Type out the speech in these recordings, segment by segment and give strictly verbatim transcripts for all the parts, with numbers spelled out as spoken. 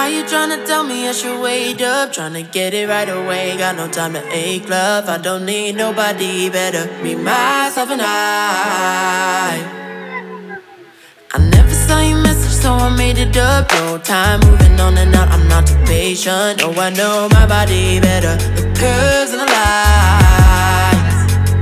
you tryna tell me I should wait up? Tryna get it right away, got no time to ache love. I don't need nobody better, me, myself and I. I never saw your message, so I made it up. No time moving on and out, I'm not too patient. Oh, I know my body better, the curves and the lights.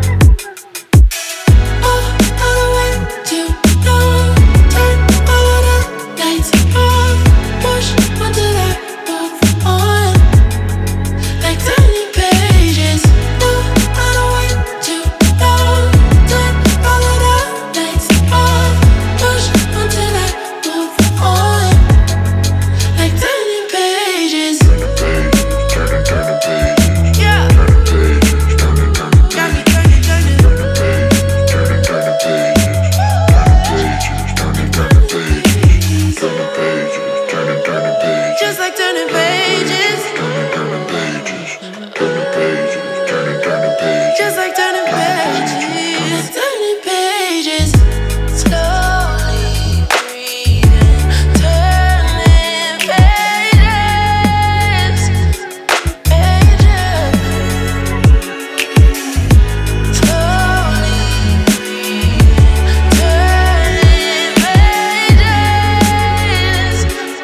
Oh, I don't wait too long. Turn all of the lights off. Push until I move on, like turning pages. No, I don't wait too long. Turn all of the lights off. Push until I move on, like turning pages. Turning, turning pages. Yeah. Turning pages. Turning, turning pages. Got me turning, turning. Turning pages. Turning, turning pages. Turning pages. Turning, turning pages. Turning pages. Turning, turning pages. Just like turning pages. Turning, turning pages. Turning pages. Turning, turning pages. Just like turning pages. Turning pages. Slowly breathing. Turning pages. Pages. Slowly breathing. Turning pages.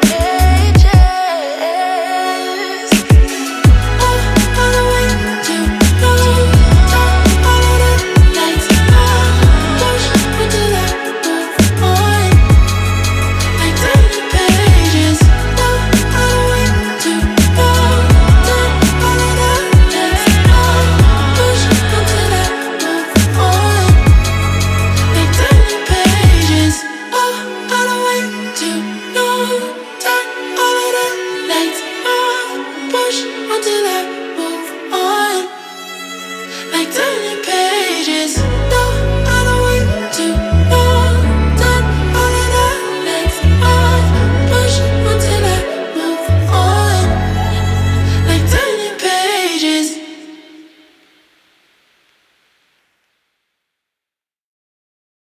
Pages. Oh, I don't wait too long. Turn all of the lights off. Push until I move on, like turning pages. No, I don't wait too long. Turn all of the lights off. Push until I move on, like turning pages. Oh, I don't wait too long. Turn all of the lights off. Push until I move on, like turning pages.